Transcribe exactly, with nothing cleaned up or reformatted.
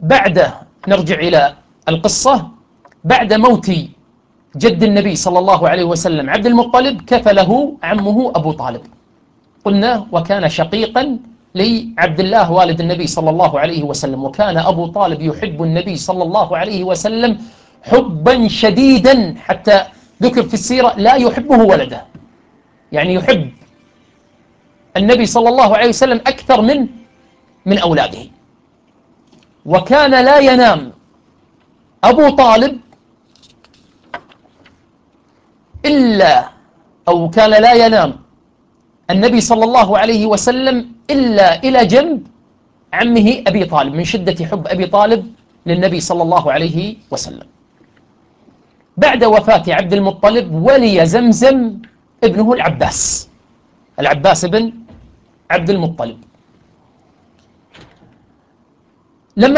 بعد نرجع إلى القصة، بعد موت جد النبي صلى الله عليه وسلم عبد المطلب كفله عمه أبو طالب، قلنا وكان شقيقا لعبد الله والد النبي صلى الله عليه وسلم، وكان أبو طالب يحب النبي صلى الله عليه وسلم حبا شديدا، حتى ذكر في السيرة لا يحبه ولده، يعني يحب النبي صلى الله عليه وسلم أكثر من من أولاده. وكان لا ينام أبو طالب إلا أو كان لا ينام النبي صلى الله عليه وسلم إلا إلى جنب عمه أبي طالب، من شدة حب أبي طالب للنبي صلى الله عليه وسلم. بعد وفاة عبد المطلب ولي زمزم ابنه العباس، العباس بن عبد المطلب،